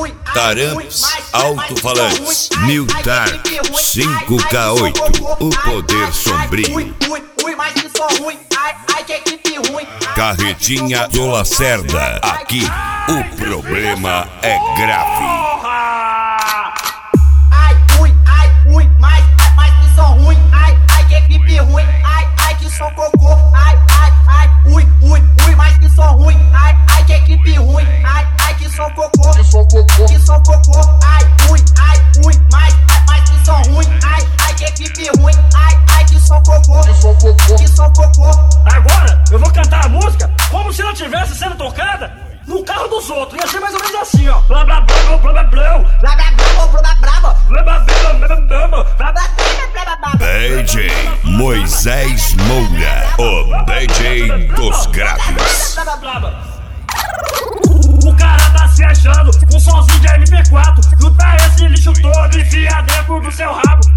Taramps Alto-Falantes, New Dark 5K8, o poder sombrio. Carretinha do Lacerda, aqui o problema é grave. Ai, mas que som ruim. Ai, que equipe ruim. Ai, que som cocô. Ai, mas que som ruim. Ai, que equipe ruim. Ai, que som cocô. Que som cocô. Ai, mas que som ruim. Ai, que equipe ruim. Ai, que som cocô. Que som cocô. Agora eu vou cantar a música como se ela estivesse sendo tocada no carro dos outros. Ia ser mais ou menos assim, ó. Blá blá blá blá blá blá blá blá DJ Moisés Moura, o DJ dos graves. O cara tá se achando um sonzinho de MP4. Junta esse lixo todo e enfia dentro do seu rabo.